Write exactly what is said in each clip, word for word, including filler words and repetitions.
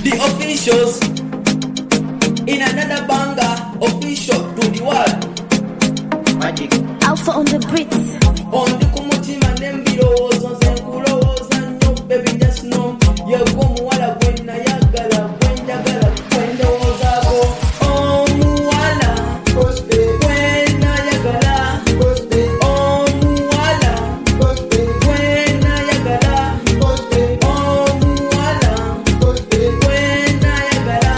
The officials in another banger, official to the world. Magic. Alpha on the beats. On the kumutima nembiro zonse nkulowoza nnyo baby just know yego muwala gwe nayagala gwe njagala gwe ndowoozaako omuwala gwe nayagala omuwala gwe nayagala omuwala gwe nayagala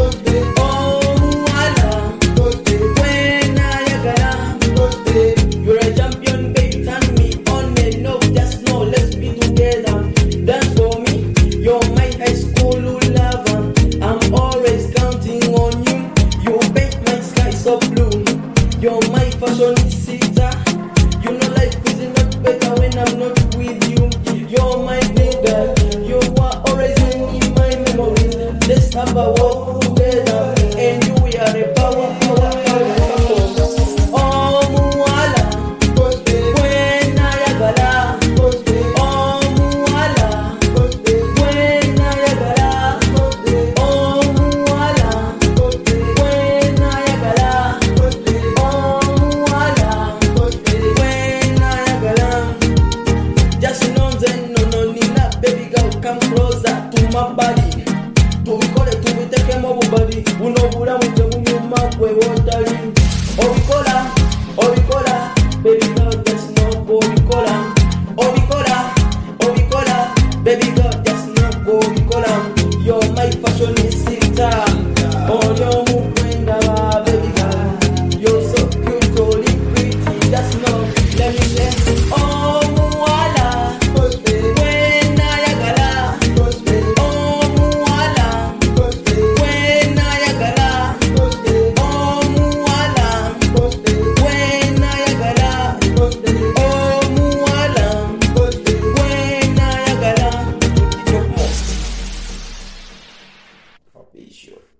omuwala gwe nayagala. You're a champion, babe, turn me on and off, just know, let's be together. Dance for me, you're my high school lover. I'm always counting on you. You make my sky so blue. You're my fashion sitter. You know life is not better when I'm not with you. You're my nigga. You are always in my memories. Let's have a walk together. And you we are a power, power, power, power. Oh, muwala. Come closer to my body. To we call it, to we take him over body. Uno bula mute unyuma kwe wotali. Obikola, obikola, baby girl just no go obikola. Obikola, obikola, baby girl just no go obikola. You're my fashionista. Oh, you're mukwenda ba baby girl. You're so beautifully pretty. Just know, let me say, oh muwala. Be sure.